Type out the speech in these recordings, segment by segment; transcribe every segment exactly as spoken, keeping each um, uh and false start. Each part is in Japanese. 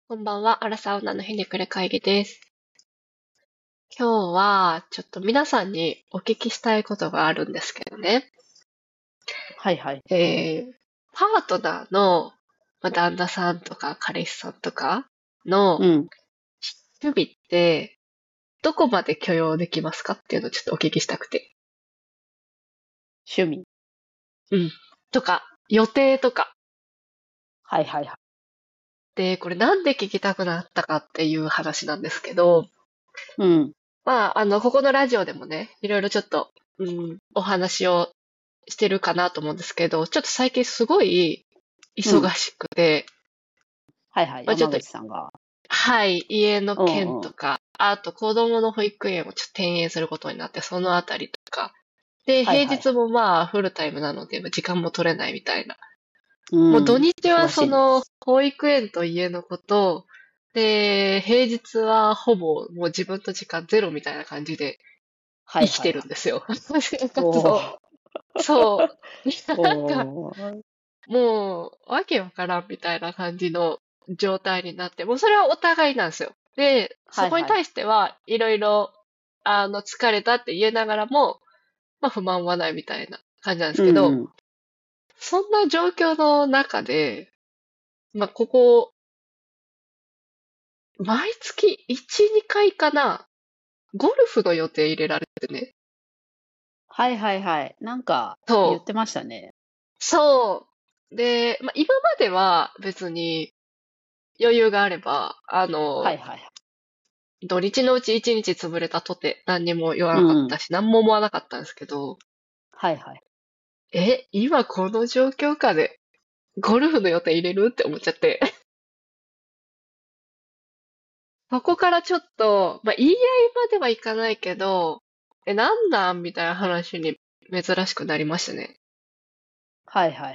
こんばんは、アラサー女のひねくれ会議です。今日は、ちょっと皆さんにお聞きしたいことがあるんですけどね。 はいはい。 えー、パートナーの、まあ、旦那さんとか彼氏さんとかのうん。 趣味って、どこまで許容できますかっていうのをちょっとお聞きしたくて。 趣味。 うん。とか、予定とか。 はいはいはい。 で、これなんで聞きたくなったかっていう話なんですけど、 うん。 まあ、あの、ここのラジオでもね、いろいろちょっと、うん、お話をしてるかなと思うんですけど、ちょっと最近すごいうん。 忙しくて、 はいはい。山まあちょっと、 口さんが。 はい、家のうんうん。 件とか、あと子供の保育園をちょっと転園することになって、そのあたりとか。で、平はいはいはい。 日もまあフルタイムなので、時間も取れないみたいな。もう土うん。 日は忙しいね。 その保育園と家のこと、で、平日はほぼもう自分と時間ゼロみたいな感じで生きてはいはいはい。 るんですよ。生活を。 おー。 そう。なんか、 おー。 もう、わけわからんみたいな感じの状態になって、もうそれはお互いなんですよ。で、そはいはい。 こに対してはいろいろ、あの、疲れたって言えながらも、まあ不満はないみたいな感じなんですけど、 うんうん。 そんな状況の中で、まあここ、毎月いち、にかいかな、ゴルフの予定入れられてね。 はいはいはい。なんか言そう。 ってましたね。 そう。で、まあ今までは別に余裕があれば、あの、 はいはいはい。 土日のうちいちにち潰れたとて何にも言わうなかっん。 たし、何も思わなかったんですけど、 はいはい。 え、今この状況下でゴルフの予定入れるって思っちゃって。そこからちょっと、まあ、言い合いまではいかないけど、え、なんなんみたいな話に珍しくなりましたね。 はいはいはい。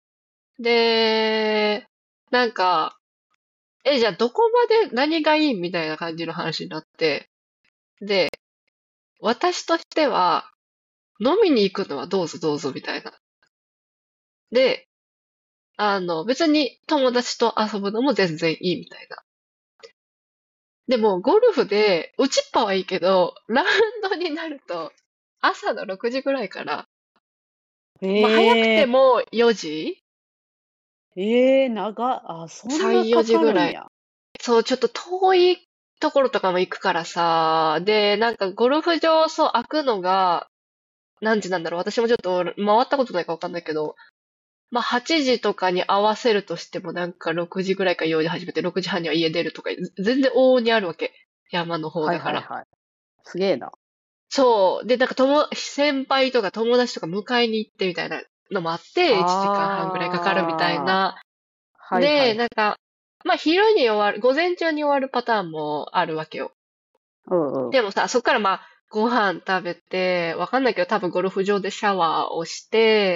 で、なんか、え、じゃあどこまで何がいいみたいな感じの話になって、で、私としては、飲みに行くのはどうぞどうぞみたいな。で、あの、別に友達と遊ぶのも全然いいみたいな。でも、ゴルフで、打ちっぱはいいけど、ラウンドになると、朝のろくじぐらいから、まあ、早くてええもよじ？ ええ長、あ、そんさん、4 なか時ぐらい。 かるんや。 そう、ちょっと遠いところとかも行くからさ、で、なんかゴルフ場、そう、開くのが、何時なんだろう。私もちょっと回ったことないかわかんないけど、まあ、はちじとかに合わせるとしても、なんかろくじぐらいから用事始めて、ろくじはんには家出るとか、全然往々にあるわけ。山の方はいだから。 はいはい。すげえな。 そう。で、なんか友、先輩とか友達とか迎えに行ってみたいなのもあって、いちじかんはんぐらいかかるみたいああ、 な。で、 はいはいはい。 なんか、まあ、昼に終わる、午前中に終わるパターンもあるわけよ。 うんうん。 でもさ、そっからまあ、ご飯食べて、わかんないけど多分ゴルフ場でシャワーをして、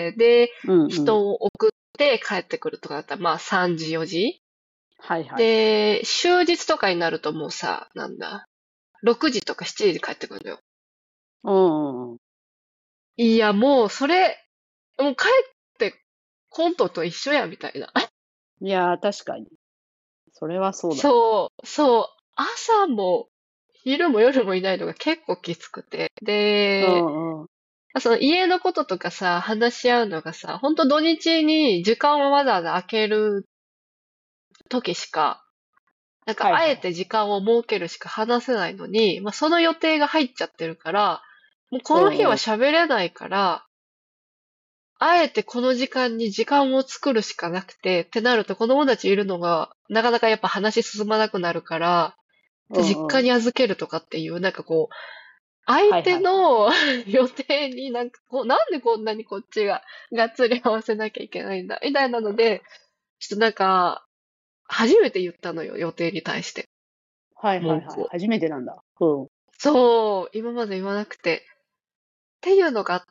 で、 うんうん。 人を送って帰ってくるとかだったら、まあさんじ、よじ。 はいはい。 で、終日とかになるともうさ、なんだ、ろくじとかしちじで帰ってくるのよ。 うんうんうん。 いや、もうそれ、もう帰ってコントと一緒や、みたいな。 いやー、確かに。それはそうだ。 そう、そう、朝も昼も夜もいないのが結構きつくて。 うで、 んうん。 その家のこととかさ、話し合うのがさ、本当土日に時間をわざわざ空ける時しか、なんかあえはいはい。 て時間を設けるしか話せないのに、まあその予定が入っちゃってるから、もうこの日はうんうん。 喋れないから、あえてこの時間に時間を作るしかなくて、ってなると子供たちいるのが、なかなかやっぱ話進まなくなるから、実うんうん。 家に預けるとかっていう、なんかこう、相はいはいはい。 手の予定になんかこう、なんでこんなにこっちががっつり合わせなきゃいけないんだ、みたいなので、ちょっとなんか、初めて言ったのよ、予定に対して。 はいはいはい。 文句を。 初めてなんだ。うん。 そう、今まで言わなくて。っていうのがあって、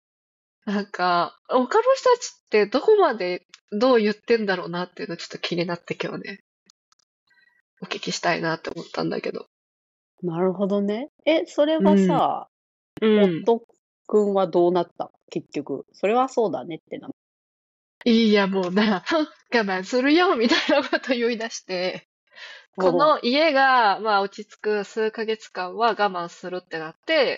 なんか、他の人たちってどこまでどう言ってんだろうなっていうのちょっと気になって今日ね、お聞きしたいなって思ったんだけど。 なるほどね。え、それはうん。 さ、 うん。 夫くんはどうなった結局。それはそうだねってな。 いや、もうな、我慢するよ、みたいなこと言い出して。 こおう。 の家が、まあ落ち着く数ヶ月間は我慢するってなって、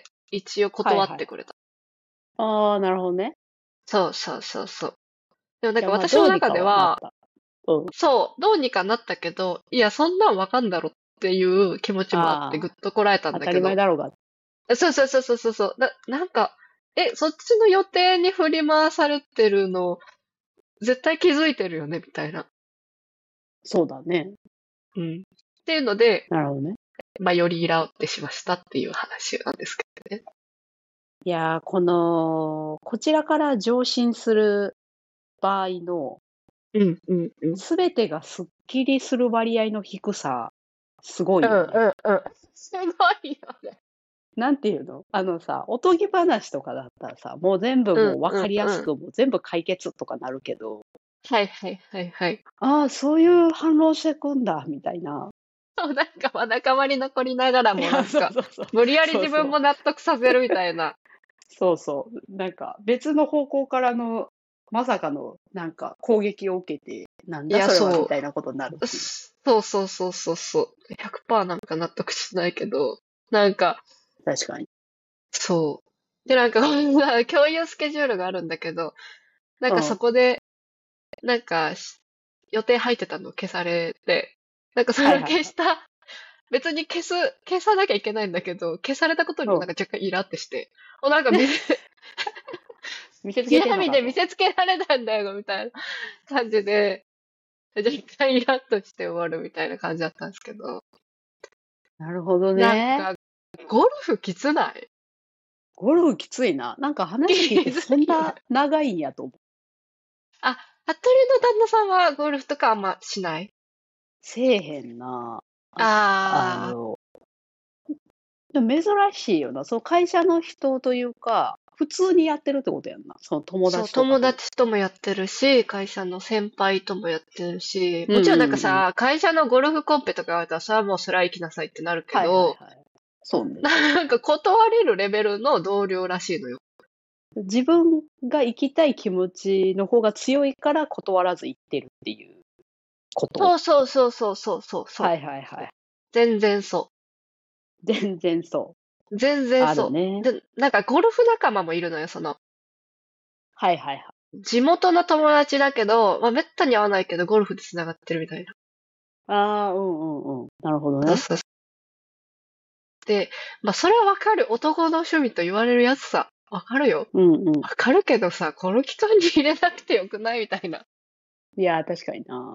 一応はいはい。 断ってくれた。 ああ、なるほどね。 そうそうそうそう。でもなんじゃあまあ、 か私のどうにか中では、 はなった。うん。 そう、どうにかなったけど、いや、そんなんわかんだろっていう気持ちもあってぐっあとこらえたあ、当たり前んだけど、 だろうが。 そうそうそうそうそうそう。な、なんか、え、そっちの予定に振り回されてるの、絶対気づいてるよね、みたいな。 そうだね。 うん。っていうので、 なるほどね。 まあ、よりイラってしましたっていう話なんですけどね。 いやー、この、こちらから上進する場合の、 うん、うん、うん。 すべてがすっきりする割合の低さ、すごうん、 いよね。 うん、うん。すごいよね。 なんていうのあのさ、おとぎ話とかだったらさ、もう全部うん、 もう分うん、 かりやすうん。 く、もう全部解決とかなるけど、 はい、はい、はい、はい。 ああ、そういう反論してくんだ、みたいな。 そう、なんかわだかまり残りながらいや、そうもなんか、 そうそう。 無理やりそうそう。 自分も納得させるみたいな。 そうそう。なんか別の方向からの、まさかのなんか攻撃を受けて、なんいや、 だそれはみそたいなことになるう。 っていう。 そうそうそうそうそう。ひゃくパーセントなんか納得しないけど、なんか、 確かに。 そう。で、なんか、共有スケジュールがあるんだけど、なんかそうん。 こで、なんか、し予定入ってたの消されて、なんかそれをはいはいはい。 消した、別に消す、消さなきゃいけないんだけど、消されたことにうん。 もなんか若干イラってして、お、なんか見せ、 見せつけてんの嫌味かと。 で見せつけられたんだよ、みたいな感じで、若干イラッとして終わるみたいな感じだったんですけど、 なるほどね。 なんか、ゴルフきつない？ ゴルフきついな。なんか話聞いてきつそんないよね。 長いんやと思う。 あ、服部の旦那さんはゴルフとかあんましない？ せえへんな。あ、あああの、でも珍しいよな。そう会社の人というか、普通にやってるってことやんな。その友そう、 達とかと。 友達ともやってるし、会社の先輩ともやってるし、 うんもちろんなんうんうん。 かさ、会社のゴルフコンペとかあったらさ、もうそれは行きなさいってなるけはいはいど、 はい。そうね。 なんか断れるレベルの同僚らしいのよ。 自分が行きたい気持ちの方が強いから断らず行ってるっていうこと。 そうそうそうそうそうそうそう。 はいはいはそうい。 全然そ全然そう。 う。全然あるそう。 ね。 で、なんかゴルフ仲間もいるのよ、その。 はいはいはい。 地元の友達だけど、まあ、めったに会わないけど、ゴルフで繋がってるみたいな。 ああ、うんうんうん。なるほどね。 そうそうそう。で、まあ、それはわかる。男の趣味と言われるやつさ。わかるよ。 うんうん。 わかるけどさ、この期間に入れなくてよくないみたいな。っいやー、確かにな。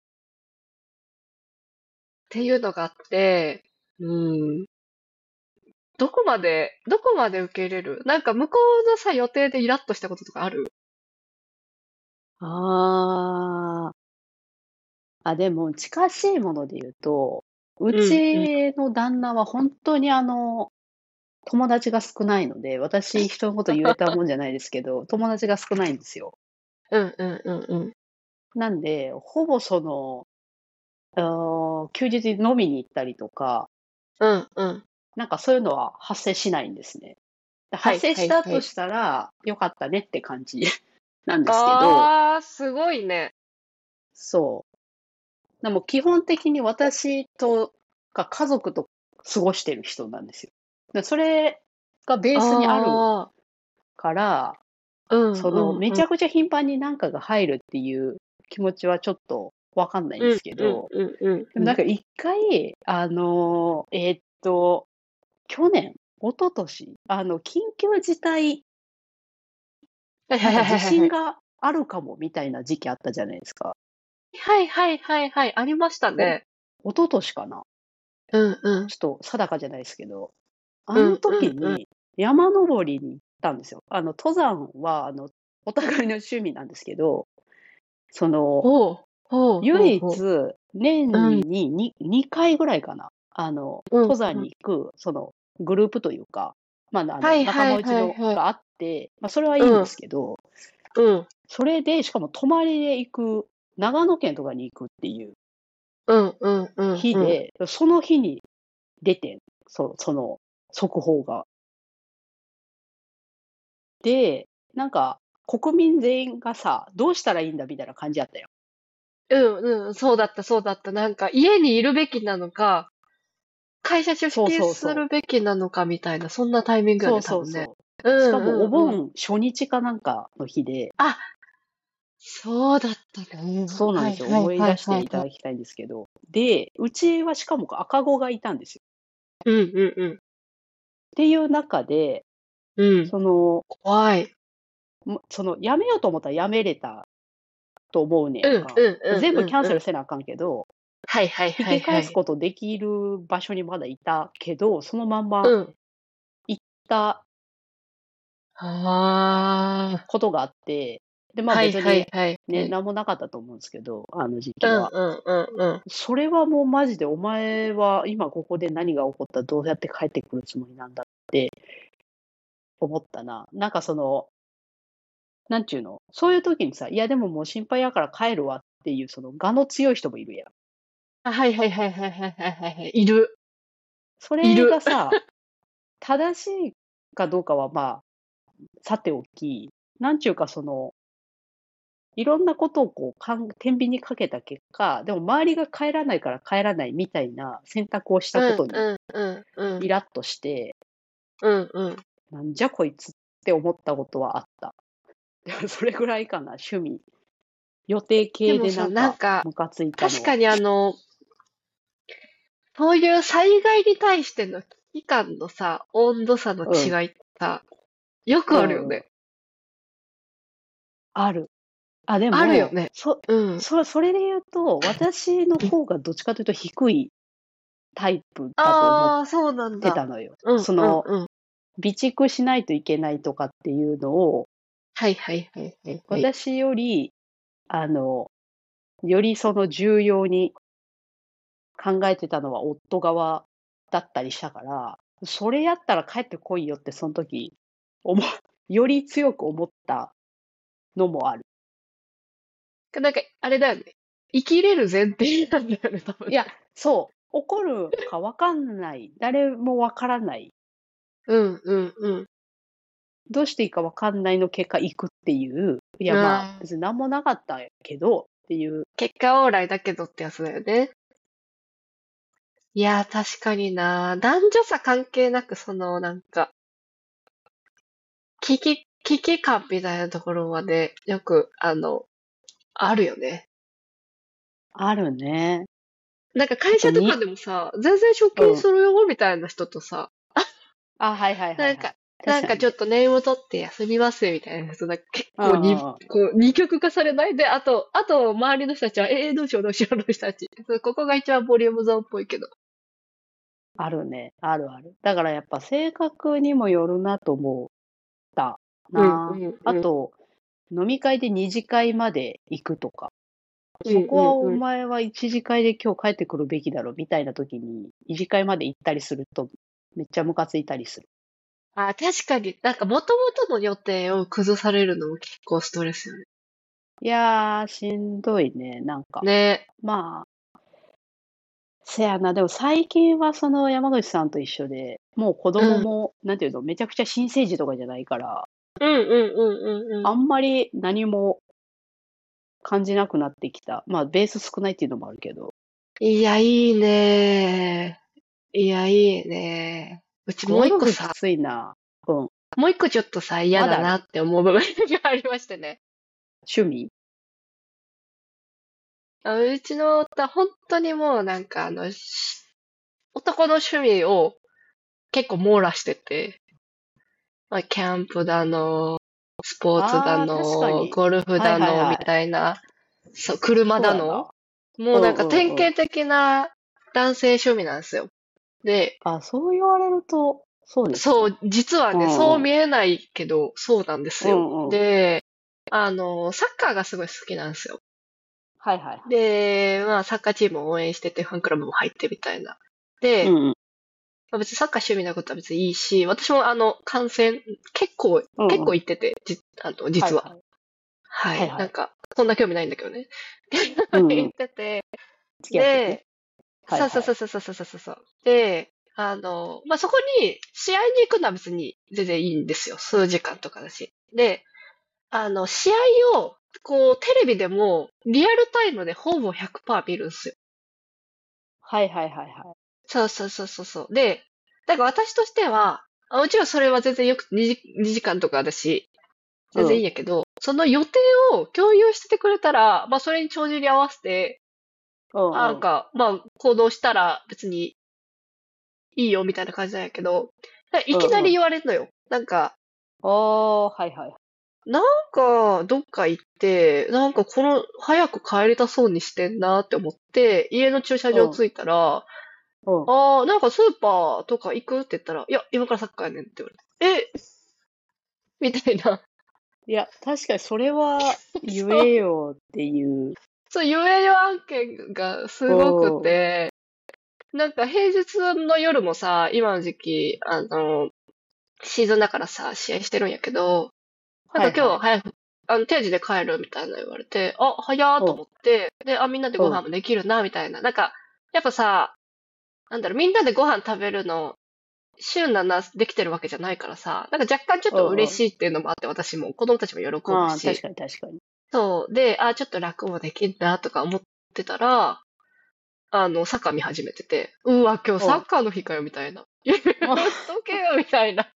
ていうのがあって、うん。どこまで、どこまで受け入れる？なんか向こうのさ、予定でイラッとしたこととかある？ ああ。あ、でも近しいもので言うと、ううん、うん。 ちの旦那は本当にあの、友達が少ないので、私人のこと言えたもんじゃないですけど、友達が少ないんですよ。 うん、うん、うん、うん。 なんで、ほぼその、あー休日に飲みに行ったりとか、 うん、うん。 なんかそういうのは発生しないんですね。ではい、 発生はい、はい。 したとしたら、良かったねって感じなんですけど、 あー、すごいね。 そう。でも基本的に私とか家族と過ごしてる人なんですよ。でそれがベースにあるあから、 ー、うん、 その、 うん、うん。 めちゃくちゃ頻繁になんかが入るっていう気持ちはちょっとわかんないんでうん、 すけうん、 ど、 うん、うん、 でもうん。 なんか一回、あの、えーっと、去年、一昨年、あの、緊急事態、 はい、はい、 なんか地はい、はい。はい、 震があるかもみたいな時期あったじゃないですか。 はい、はい、はい、はい。ありましたお、 ね。 一昨年かな。 うん、うん。 ちょっと定かじゃないですけど、あのうん、うん、うん。 時に山登りに行ったんですよ。あの、登山は、あの、お互いの趣味なんですけど、その、 ほう、ほう、ほう、 唯一、 ほう。うん、 年にににかいぐらいかな。あの、 うん、 登山うん。 に行く、その、グループというか、まあ、あの、 はい、はい、 仲間内はい、はい。 のがあって、まあ、それはいいんでうん、 すけど、 うん、 それで、しかも泊まりで行く、長野県とかに行くっていううん、うん、うん、うん。 日で、その日に出てん、そその、速報が。で、なんか、国民全員がさ、どうしたらいいんだみたいな感じやったよ。 うんうん、そうだったそうだった。なんか家にいるべきなのか、会社出そう勤そうそう。 するべきなのかみたいな、そんなタイミングよね、 そう多分ね。 そうそう。しかうんもおうんうん。 盆初日かなんかの日で、 あ、そうだったね。はいそうなんですよ。思いはいはい出していたはいはい。 だきたいんですけど。で、うちはしかも赤子がいたんですよ。 うんうんうん。 っていう中で、 うん。 その、 怖い。 もその、辞めようと思ったら辞めれたと思うねやうんんか。 うんうん全部キャンうんうん。 セルせなあかんけど、 はいはい引はいはい。 き返すことできる場所にまだいたけど、そのまんまうん。 行ったああ。 ことがあって、で、まあはい別にはいはいはね、 い。 なんもなかったと思うんですけど、あの時う期は。 んうんうんうん。 それはもうマジでお前は今ここで何が起こったらどうやって帰ってくるつもりなんだって思ったな。なんかその、なんちゅうの、そういう時にさ、いやでももう心配やから帰るわっていうその我の強い人もいるやん。 あ、はいはいはいはいはいはいはいはい。いる。 それがいる。 さ、正しいかどうかはまあ、さておき、なんちゅうかその、いろんなことをこう、かん天秤にかけた結果、でも周りが帰らないから帰らないみたいな選択をしたうんことにうんうんうん。 イラッとして、 うんうん。 なんじゃこいつって思ったことはあった。でもそれぐらいかな、趣味。予定系でもさ、 でなんかなんか、 ムカついたのは。 確かにあの、そういう災害に対しての危機感のさ、温度差のうん、 違いってさ、よくあるようん、うん。 ね。 ある。あ、でも、 あるよね。 そ、 うん。 そ、それで言うと、私の方がどっちかというと低いタイプだと思っああ、そうなんだ。 てたのよ。 うんその、 うんうん。 備蓄しないといけないとかっていうのを、 はいはいはいはいはい。 私より、あの、よりその重要に考えてたのは夫側だったりしたから、それやったら帰ってこいよってその時、思う、より強く思ったのもある。 なんか、あれだよね。生きれる前提なんだよね、多分いや、 ね。 そう、怒るかわかんない。誰もわからない。 うんうんうん。 どうしていいかわかんないの結果行くっていう。いや、まあ、 うん。 別に何もなかったけどっていう。 結果オーライだけどってやつだよね。いやー、確かにな。男女差関係なく、その、なんか、危機、危機感みたいなところまで、よく、あの、あるよね。 あるね。 なんかあ会社とかとに、 でもさ、全然出うん。 勤するよ、みたいな人とさ、 あ、はいはいはいはい。 なんか、なんかちょっ確かにね。 とネーム取って休みますみたいな人、なんか結うん構に、 うんうん。 こう、二極化されないで、あと、あと、周りの人たちは、えー、どうしようどうしようの人たち。そうここが一番ボリュームゾーンっぽいけど。 あるね。あるある。だからやっぱ性格にもよるなと思ったうんうな。 んうん。 あと、飲み会で二次会まで行くとか。 うんそこはおうんうん。 前は一次会で今日帰ってくるべきだろみたいな時に、二次会まで行ったりすると、めっちゃムカついたりする。 あ、確かに、なんか元々の予定を崩されるのも結構ストレスよね。 いやー、しんどいね。なんか。 ね。 まあ、せやな。でも最近はその山口さんと一緒で、もう子うん。 供も、なんていうの、めちゃくちゃ新生児とかじゃないから、 うんうんうんうんうん。 あんまり何も感じなくなってきた。まあ、ベース少ないっていうのもあるけど、 いや、いいね。いや、いいね。うちもうゴ一個さ、 ルフきついな。うん。 もう一個ちょっとさ、嫌だなまだあるって思う部分がありましてね。 趣味あうちの夫は本当にもうなんかあの、し男の趣味を結構網羅してて、まあ、キャンプだの、スポーツだああー、確かの、 に。 ゴルフはいだの、みはいはい。 たいな、そう、車だの、 そうやな。 もうなんうんか典型うんうん。 的な男性趣味なんですよ。で、 あ、そう言われると、そうですね。 そう、実はうね、 んうん。 そう見えないけど、そうなんですうよ。 んうん。 で、あの、サッカーがすごい好きなんですよ。 はいはいはい。 で、まあ、サッカーチームを応援してて、ファンクラブも入ってみたいな。で、 うんうん。 まあ、別にサッカー趣味なことは別にいいし、私もあの、観戦、結構、結うんうん。 構行ってて、じ、あの、実は。 はいはい。 はい。 はいはい。 なんか、そんな興味ないんだけどね。 うんうん。 行ってて、 付き合ってね。 で、そうそうはいはい。 そうそうそうそうそうそう。で、あの、まあ、そこに、試合に行くのは別に全然いいんですよ。数時間とかだし。で、あの、試合をこう、テレビでもリアルタイムでほぼひゃくパーセント見るんですよ。 はいはいはいはい。 そうそうそうそうそう。で、だから私としては、あもちろんそれは全然よくにじ、にじかんとかだし、全然いいんうん。 やけど、その予定を共有しててくれたら、まあそれに帳尻合わせて、あなんうんうん。 か、まあ行動したら別にいいよみたいな感じなんやけど、いきなりうんうん。 言われるのよ。なんか、 ああ、はいはい。 なんか、どっか行って、なんかこの、早く帰りたそうにしてんなって思って、家の駐車うん。 場着いたら、 うん。 ああ、なんかスーパーとか行くって言ったら、いや、今からサッカーやねんって言われて、えみたいな。 いや、確かにそれは言そう、 えよっていう。 そう言えよ案件がすごくうん。 て、なんか平日の夜もさ、今の時期、あの、シーズンだからさ、試合してるんやけど、なんかはいはい。 今日早く、あの、定時で帰るみたいな言われて、あ、早ーとうん。 思って、で、あ、みんなでうん。 ご飯もできるな、みたいな。なんか、やっぱさ、なんだろう、みんなでご飯食べるの、週ななできてるわけじゃないからさ、なんか若干ちょっとうんうん。 嬉しいっていうのもあって、私も、子供たちも喜ぶああ、確し、 かに確かに。 そう、で、あ、ちょっと楽もできるな、とか思ってたら、あの、サッカー見始めてて、うわ、今日うん。 サッカーの日かよ、みたいな。言っとけよ、みたいな。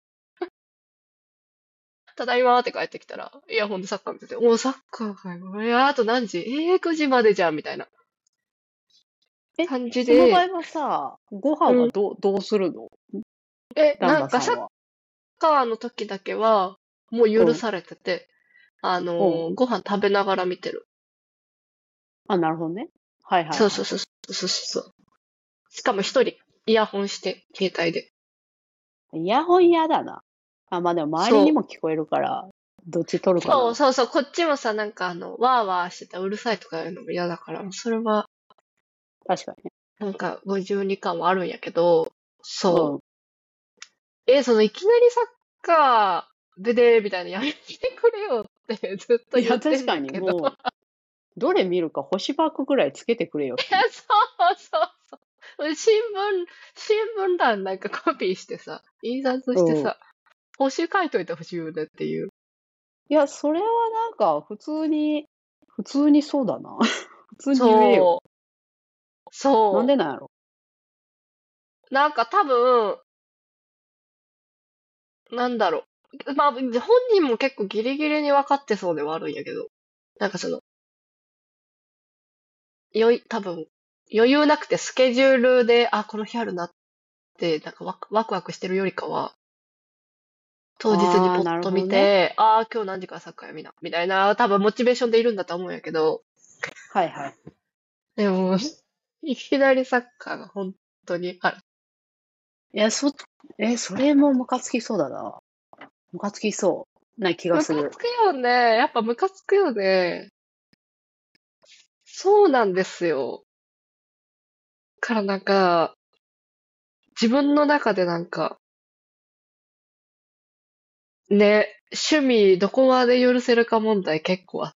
ただいまーって帰ってきたら、イヤホンでサッカー見てて、おー、サッカーかよ。えー、あと何時えー、くじまでじゃん、みたいなえ、 感じで、 その場合はさ、ご飯うん。 はどう、どうするの？ え、 旦なんかサッ那さんは。 カーの時だけは、もううん。 許されてて、あのうん。 ーご飯食べながら見てる。 あ、なるほどね。はいはいはい。 そうそうそうそうそうそう。しかも一人、イヤホンして、携帯で。 イヤホン嫌だな。あ、まあでも周りにそう。 も聞こえるから、どっち取るかな。 そうそうそう。こっちもさ、なんかあの、ワーワーしてたうるさいとかいうのも嫌だから、それは、 確かにね。 なんかごじゅうにかんはあるんやけど、 うん。 そう。え、そのいきなりサッカーでで、みたいなやめてくれよってずっといや、 言ってん確かねんけど。いにもう、どれ見るか星マークぐらいつけてくれよってや、 いう。 そうそうそう。新聞、新聞欄なんかコピーしてさ、印刷うん。 してさ、星書いといてほしいよねっていう。 いや、それはなんか、普通に、普通にそうだな。普通に言えよ。 そう、そなんでなんやろ。 う。なんか多分、なんだろう。まあ、本人も結構ギリギリに分かってそうではあるんやけど、なんかその、よい、多分、余裕なくてスケジュールで、あ、この日あるなって、なんかワクワクワクしてるよりかは、当日にああ、 ポッとなるほどね。 見て、ああ、今日何時からサッカーやみな、みたいな、多分モチベーションでいるんだと思うんやけど、 はいはい。 でも、いきなりサッカーが本当にある。 いや、そ、え、それもムカつきそうだな。ムカつきそうな気がする。 ムカつくよね。やっぱムカつくよね。そうなんですよ。からなんか、自分の中でなんか、ね、趣味どこまで許せるか問題結構あって。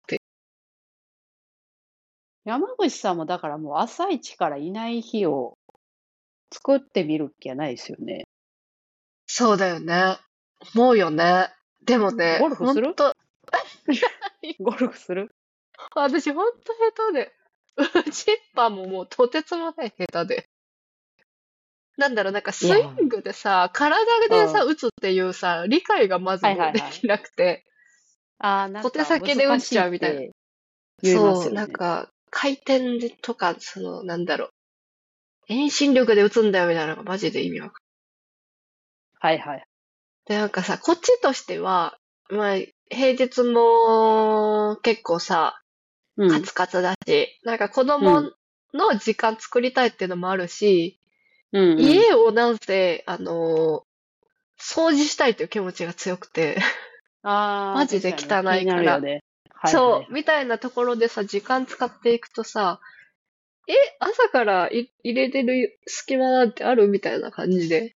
山口さんもだからもう朝一からいない日を作ってみる気はないですよね。 そうだよね。思うよね。でもね、 ゴルフする？ ほんと、 ゴルフする？ 私ほんと下手で。打ちっぱももうとてつもない下手で。なんだろう、なんかいや、 スイングでさ、体うん。 でさ、 は打つっていうさ、理解がまずいもはいはい。 うできなくて、 ああ、なん小手か先で打っ難しいっちゃうみたいな。 て言いまそう、 すよね。 なんか、回転とか、その、なんだろう、遠心力で打つんだよみたいなのがマジで意味わかんはいはい。 ない。で、なんかさ、こっちとしては、まあ、平日も結構さ、 うん、 カツカツだし、なんか子うん、 供の時間作りたいっていうのもあるし、 うん、うん。 家をなんせ、あのー掃除したいという気持ちが強くて、 ああ、 マジで確かに気に汚いから。 なるよね。はいはいそう、 はい。 みたいなところでさ、時間使っていくとさ、え、朝からい入れてる隙間なんてあるみたいな感じで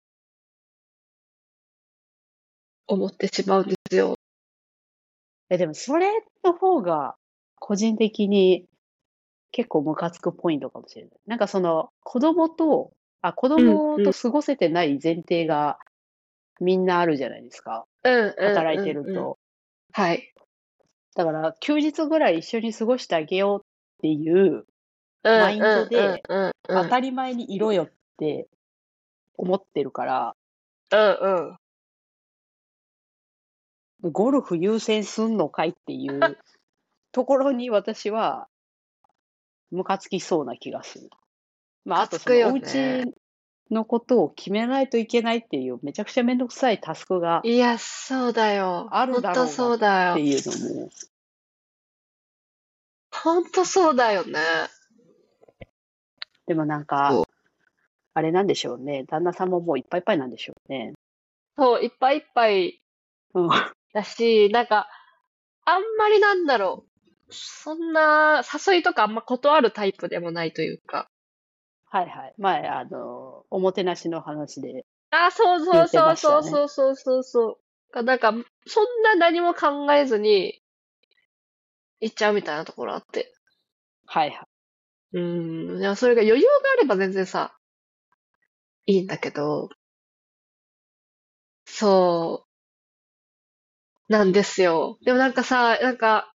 思ってしまうんですよ。 え、でもそれの方が個人的に結構ムカつくポイントかもしれない。なんかその子供と、あ、子うん、 供うん、 と過ごせてない前提がみんなあるじゃないですか。 うん、うん、 働いてうん、うん。 ると。 はい。 だから、休日ぐらい一緒に過ごしてあげようっていううんマインうんうんドで、 うんうん。 当たり前にいろよって思ってるから、 うんうん。 ゴルフ優先すんのかいっていうところに私はムカつきそうな気がする。まあ、あとそのおかつくよね。 家のことを決めないといけないっていうめちゃくちゃめんどくさいタスクがいや、そうだよ。 あるほんとだろうがっそうだよ。 ていうのも、 ほんとそうだよね。 でもなんか、 そう。 あれなんでしょうね。旦那さんももういっぱいいっぱいなんでしょうね。 そう、いっぱいいっぱいうん。はだし、なんか、あんまりなんだろう。そんな、誘いとかあんま断るタイプでもないというか。 いはい。前、あの、おもてなしの話であ、そうそう言ってそうそうましたね。 そうそうそうそう。なんか、そんな何も考えずに行っちゃうみたいなところあって。 はいはい。 うーん。いや、それが余裕があれば全然さ、いいんだけど、そう、なんですよ。でもなんかさ、なんか、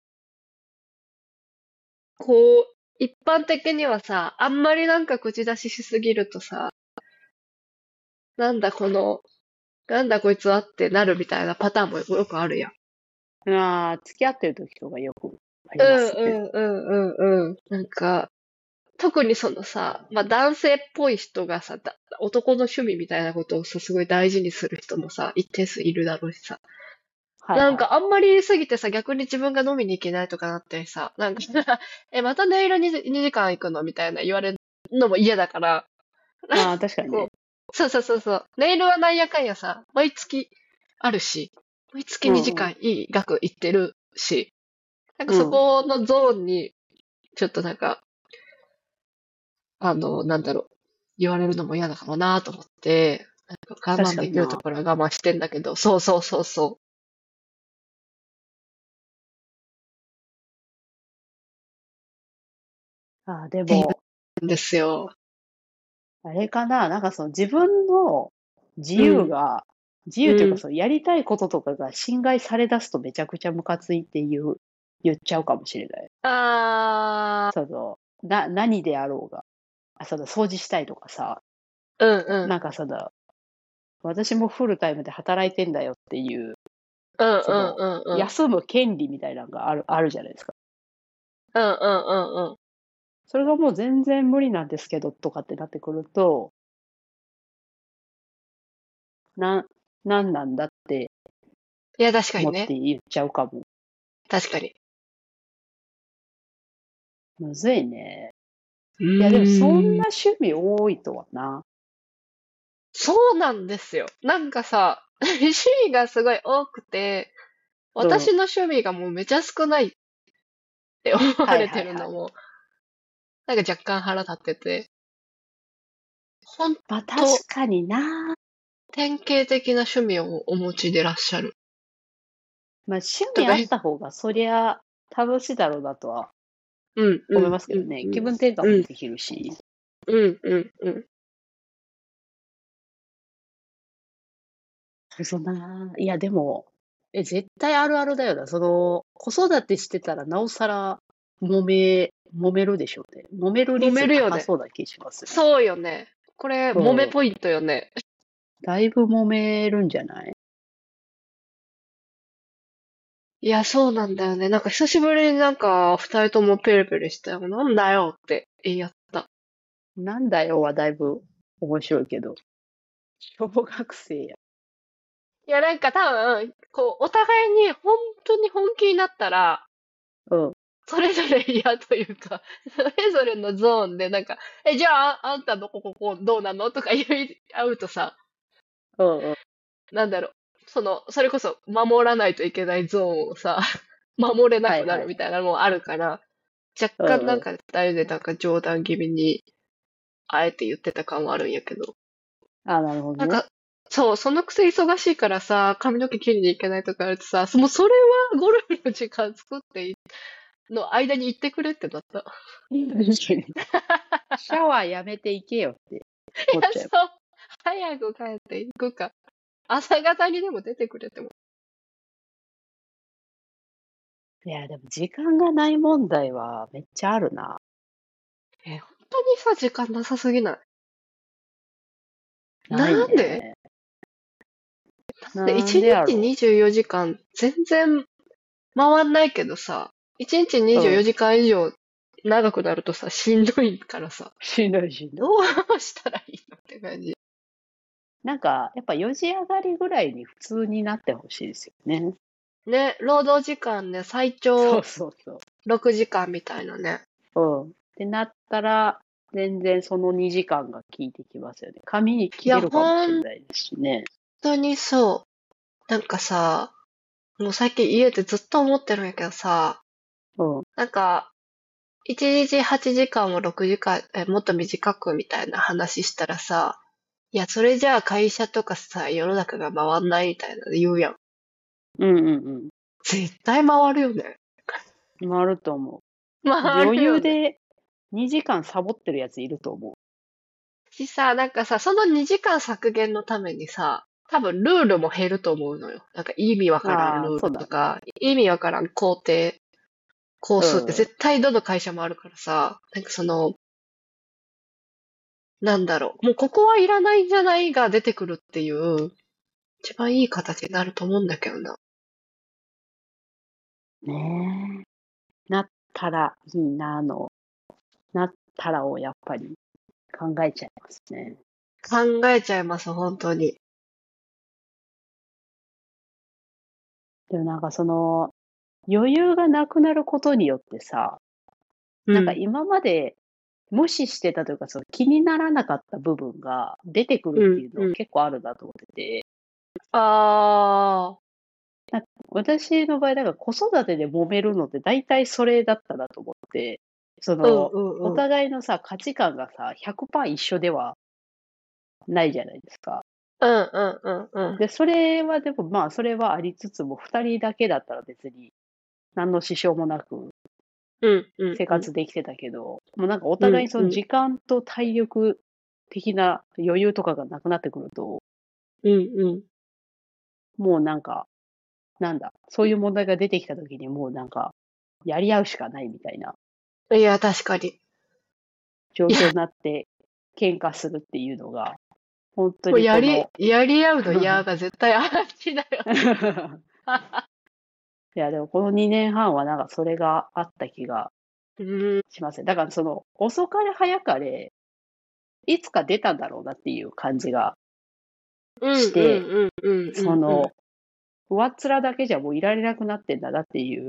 こう、一般的にはさ、あんまりなんか口出ししすぎるとさ、なんだこの、なんだこいつはってなるみたいなパターンもよくあるやん。 ああ、付き合ってる時とかよくありうんますね。 うんうんうんうん。なんか、特にそのさ、まあ男性っぽい人がさ、だ男の趣味みたいなことをさ、すごい大事にする人もさ、一定数いるだろうしさ。なんはいはい。 かあんまり言いすぎてさ、逆に自分が飲みに行けないとかなってさ、なんかえ、またネイルににじかん行くのみたいな言われるのも嫌だから、 ああ、確かにね。 こう、そうそうそうそう。ネイルはなんやかんやさ、毎月あるし、毎月2 うんうん。 時間いい額行ってるし、なんかそうん。 このゾーンに、ちょっとなんか、あの、なんだろう、言われるのも嫌だかもなと思って、なんか我慢できると確かにな。 ころは我慢してんだけど、そうそうそうそああ、でう。っていも、 うんですよ。 あれかな、なんかその自分の自うん、 由が、自由というかうん。 そのやりたいこととかが侵害され出すとめちゃくちゃムカついて言う、言っちゃうかもしれない。 あその、な、何であろうが。あ、その掃除したいとかさ、 ー、うんうん。 なんかその、私もフルタイムで働いてんだよっていう、 うんうんその、 うんうん。 休む権利みたいなのがある、あるじゃないですか。 うんうんうんうん。 それがもう全然無理なんですけどとかってなってくると、な、なんなんだっていや、確かに思っね。 て言っちゃうかも。 確かに。 むずいね。 ういや、でもそんなーん。 趣味多いとはな。 そうなんですよ。なんかさ、趣味がすごい多くて、 うん。 私の趣味がもうめちゃ少ないって思わはいれてはいはい。 るのも、なんか若干腹立ってて、ほんまあ確とかにな。 典型的な趣味をお持ちでいらっしゃる。 まあ趣とか、 味あった方がそりゃ楽しいだろうなとはうんう思いんますけどね。 うんうん。 気分転換うんもできるし。 うんうんうん。 そうな。いやでも、え、絶対あるあるだよな。その、子育てしてたらなおさら揉め、揉めるでしょうね。揉める揉め率るよね。 高そうな気しますね。 そうよね。これ、 うん。 揉めポイントよね。 だいぶ揉めるんじゃない？ いや、そうなんだよね。なんか久しぶりになんか二人ともペレペレしたよ。なんだよって言い合った。 なんだよはだいぶ面白いけど。小学生や。 いや、なんか多分、こう、お互いに本当に本気になったら、 うん。 それぞれ嫌というか、それぞれのゾーンでなんか、え、じゃあ、ああんたのこここどうなのとか言い合うとさ、 うんうん。 なんだろう。その、それこそ守らないといけないゾーンをさ、守れなくなるみはいはい。 たいなのもあるから、若干うんうん。 なんか二人でなんか冗談気味に、あえて言ってた感はあるんやけど。 あ、なるほどね。 なんか、そう、そのくせ忙しいからさ、髪の毛切りに行けないとか言われてさ、もうそれはゴルフの時間作っていの間に行ってくれってなった。 確かに。シャワーやめていけよっていや、 思っちゃう。 そう。早く帰って行くか。朝方にでも出てくれてもいや、でも時間がない問題はめっちゃあるな。 え、本当にさ、時間なさすぎない？ ないなんでね。 で、 なん 1日でやろにじゅうよじかん全然回んないけどさ、いちにちう。う 24 ん。 時間以上長くなるとさ、しんどいからさ、 しんどいしんどい。 どうしたらいいのって感じ。 なんか、やっぱよじ上がりぐらいに普通になってほしいですよね。 ね、労働時間ね、最そう長そうそろくじかんみたいなね。 う。うん。ってなったら、全然そのにじかんが効いてきますよね。紙にいや、 切れるかもしれ本ないですしね。 当にそう。なんかさ、もう最近家でずっと思ってるんやけどさ、 うん。 なんか、いちにちはちじかんをろくじかん、え、もっと短くみたいな話したらさ、いや、それじゃあ会社とかさ、世の中が回んないみたいなの言うやん。 うんうん絶対回るよね。 うん。回ると思う。 回余るよね。 裕でにじかんサボってるやついると思しさ、なんかさ、そのにじかん削減のためにさ、多分ルールも減ると思うのよ。なんか意味わう。 からんああ、 ルールそうだね。 とか、意味わからん工程、工数ってうん。 絶対どの会社もあるからさ、なんかその、なんだろう、もうここはいらないんじゃないが出てくるっていう、一番いい形になると思うんだけどな。 ねえ。なったらいいなの、なったらをやっぱり考えちゃいますね。 考えちゃいます、本当に。 でもなんかその、余裕がなくなることによってさ、なんかうん、 今まで無視してたというか、その気にならなかった部分が出てくるうん、 っていうのはうん。 結構あるなと思ってて、 あなんか私の場合、だから子育てで揉めるのって大体それだったなと思って、そー、うん、 の、おうん、うん。 互いのさ、価値観がさ、ひゃくパーセント一緒ではないじゃないですか。 うん、うん、うん、うん。 で、それはでもまあ、それはありつつも、二人だけだったら別に何の支障もなくうん、うん、 生うん。 活できてたけど、もうなんかおうん、 互いそのうん、 時間と体力的な余裕とかがなくなってくると、 うん、うもうなんか、なんだ、そういう問題が出てきた時にもうなんか、やり合うしかないみたいなん。いや、確かに。いや、 状況になって喧嘩するっていうのが、本当もうやり、 にこのやり合うの嫌が絶対あっちだよね。 いや、でもこのにねんはんはなんかそれがあった気がうん、 しますね。だからその、遅かれ早かれ、いつか出たんだろうなっていう感じがうん、うん、 して、 うん、うん、うん、うん。 その、上っ面だけじゃもういられなくなってんだなっていう、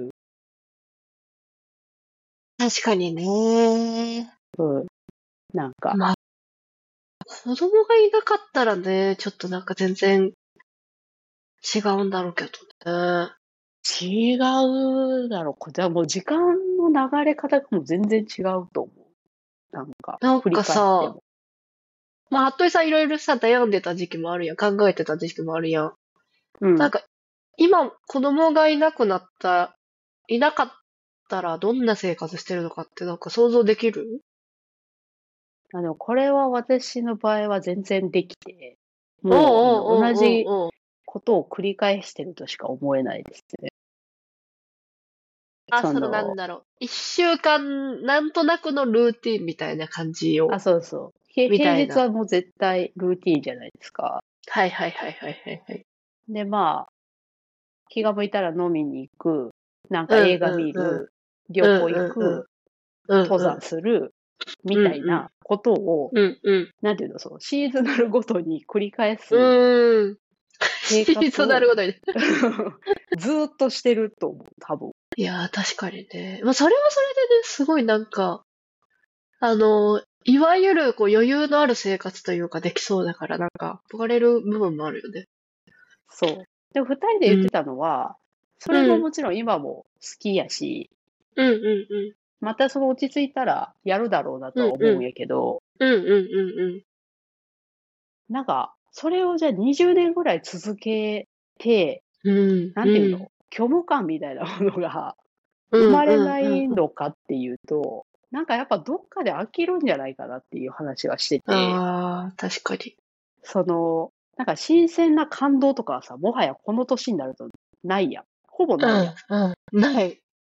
確かにね。 うん、なんか、 まあ、子供がいなかったらね、ちょっとなんか全然違うんだろうけどね。 違うだろう。これはもう時間の流れ方がもう全然違うと思う。なんか、 なん振りかさ、 返っても。 まあ、服部さんいろいろさ、悩んでた時期もあるやん。考えてた時期もあるやん。 うん。 なんか、今、子供がいなくなった、いなかったらどんな生活してるのかってなんか想像できる？ あの、これは私の場合は全然できて、 おうもう、あの、 おうおう同じおうおう。 ことを繰り返してるとしか思えないですね。 あ、そのなんその、 だろう。一週間、なんとなくのルーティンみたいな感じあ、 を、 そうそう。へ平みたいな。 日はもう絶対ルーティーンじゃないですか。 はいはいはいはいはいはい。 で、まあ、気が向いたら飲みに行く、なんうんか映画うんうん。 見る、旅うん行行うんうん。 く、 うん登山うん。 する、みうんうん。 たいなことを、 うんうん。 なんていうの、そのシーズナルごとに繰り返うすーん。 生シー活をズナルごとに。 ずーっとしてると思う、多分。 いやー、確かにね。まあ、それはそれでね、すごいなんか、あの、いわゆるこう余裕のある生活というかできそうだから、なんか、憧れる部分もあるよね。 そう。でも二人でうん。 言ってたのは、それうん。 ももちろん今も好きやし、 うんうんうん。 またその落ち着いたらやるだろうなとうんうん。 は思うんやけど、 うんうんうんうん。 なんか、それをじゃあにじゅうねんぐらい続けて、 うん、 なんていうの、 うん。 虚無感みたいなものが生うんうんまれなうんうん。 いのかっていうと、なんかやっぱどっかで飽きるんじゃないかなっていう話はしてて、 ああ、確かに。 その、なんか新鮮な感動とかはさ、もはやこの年になるとないやん。ほぼうん、 ないやん。 うん。ない。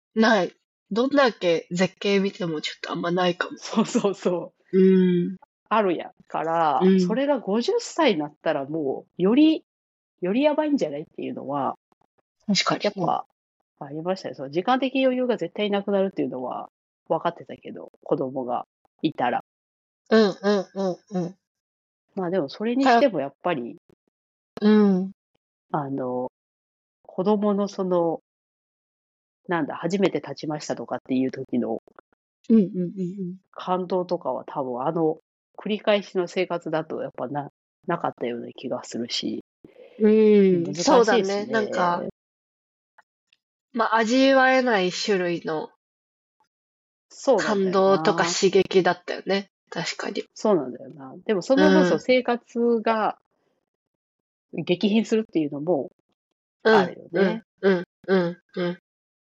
ない。どんだけ絶景見てもちょっとあんまないかも。 そうそうそう。 うん。 あるやん。かうら、 ん。 それがごじゅっさいになったらもう、より、よりやばいんじゃないっていうのは、 確かに。 やっぱ、ありましたね。その時間的余裕が絶対なくなるっていうのは分かってたけど、子供がいたら。 うんうんうんうん。 まあでもそれにした、 てもやっぱり、 うん。うんあの、子供のその、なんだ、初めて立ちましたとかっていう時のうんうん感動とかは多分あの、繰り返しの生活だとやっぱな、なかったような気がするし、 うん。うん。そ難しいですうだね。なんか、 ね。 まあ、味わえない種類のそうなんだよ感動とかな。 刺激だったよね。確かに。 そうなんだよな。でもそうの分そのん。 生活が激変するっていうのもあうん、うん、 るよね。 うん、うん、うん。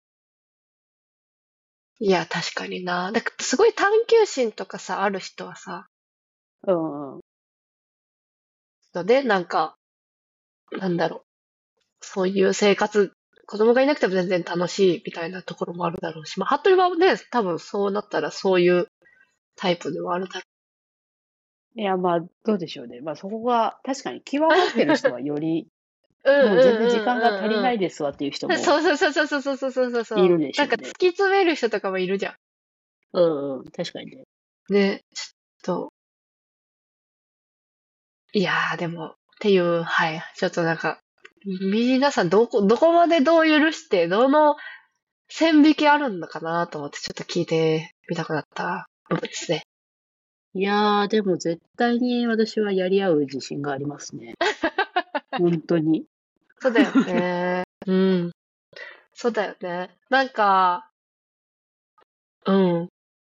いや、確かにな。だからすごい探求心とかさ、ある人はさ、 うんうん。 ので、なんか、なんだろう。そういう生活、子供がいなくても全然楽しいみたいなところもあるだろうし、まあ、服部はね、多分そうなったらそういうタイプではあるだろいや、まあ、どうでしょうね。まあそこが、確かに極まってる人はより、 う。うんもう全然時間が足りうんうんうんないですわっていう人うん。 もそうそうそうそうそうそうそうそうそう。 いるでしなんか突ょうね。 き詰める人とかもいるじゃうんうん。確かにね。 ん。ね、ちょっと、いやー、でも、っていう、はい。ちょっとなんか、皆さんどこ、どこまでどう許して、どの線引きあるのかなと思ってちょっと聞いてみたくなった部分ですね。 いやー、でも絶対に私はやり合う自信がありますね。本当に。 そうだよね。うん。そうだよね。なんか、うん。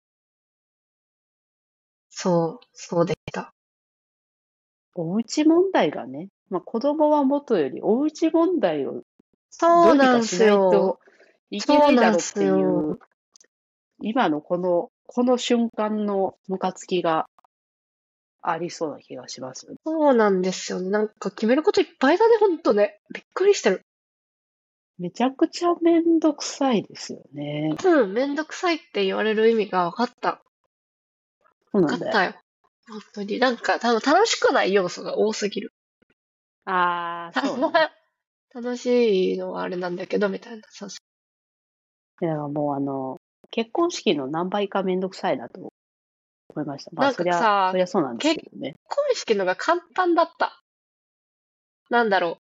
そう、そうでした。 おうち問題がね、まあ子供は元よりおうち問題をそうどうになんすかしないよ。 といけないそうなんだろうっていすよ。 う、今のこの、この瞬間のムカつきがありそうな気がしますよね。 そうなんですよね。なんか決めることいっぱいだね、ほんとね。びっくりしてる。 めちゃくちゃめんどくさいですよね。 うん、めんどくさいって言われる意味が分かった。 そうなんだよ。 分かったよ。本当に。なんか多分楽しくない要素が多すぎる。 ああ、そうね。 楽しいのはあれなんだけど、みたいな。そうそいや、もうあの、結婚式の何倍かめんどくさいなと思いました。 う。なんかまあそりゃ、そさ、 りゃそうなんです結けどね。 婚式のが簡単だった。なんだろ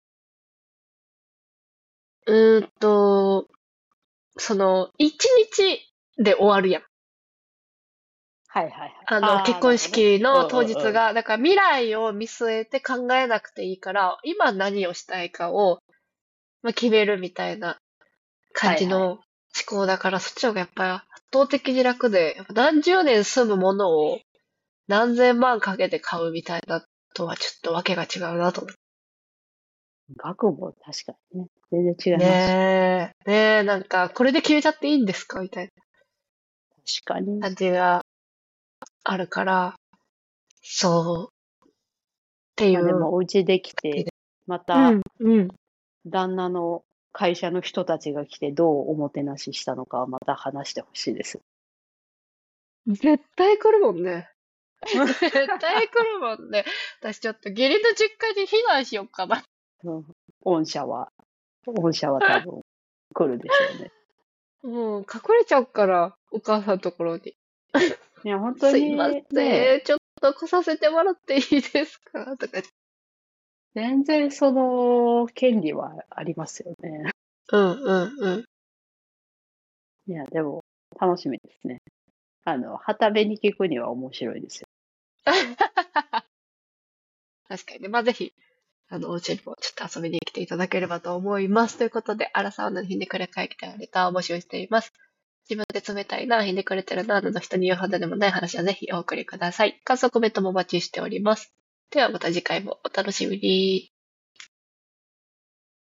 う。うーんと、その、一日で終わるやん。 はいはいはい。 あの、 ああ、 結婚なるほどね。 式のうんうんうん。 当日が、だから未来を見据えて考えなくていいから、今何をしたいかを、まあ、決めるみたいな感はいはい。 じの思考だから、そっちの方がやっぱり圧倒的に楽で、やっぱ何十年住むものを何千万かけて買うみたいなとはちょっとわけが違うなと思って。 額も確かにね。全然違いますし。 ねえ、ねえ、なんか、これで決めちゃっていいんですかみたいな確かに。 感じがあるから、そう、っていまあでう。 もお家できて、またうん、うん。 旦那の会社の人たちが来てどうおもてなししたのかはまた話してほしいです。 絶対来るもんね。絶対来るもんね。私ちょっと義理の実家に避難しようかな。 うん、御社は、御社は多分来るでしょうね。 もう隠れちゃうから、お母さんのところに。 いや、本当すいまにね、 せん、ちょっと来させてもらっていいですかとか。 全然その権利はありますよね。 うんうんうん。 いや、でも楽しみですね。あの、旗目に聞くには面白いですよ。 確かにね。まあ、ぜひ、あの、お家にもちょっと遊びに来ていただければと思います。ということで、アラサーのひねくれ会議でレターを募集しています。自分で冷たいな、ひねくれてるな、など人に言うほどでもない話はぜひお送りください。感想コメントもお待ちしております。ではまた次回もお楽しみに。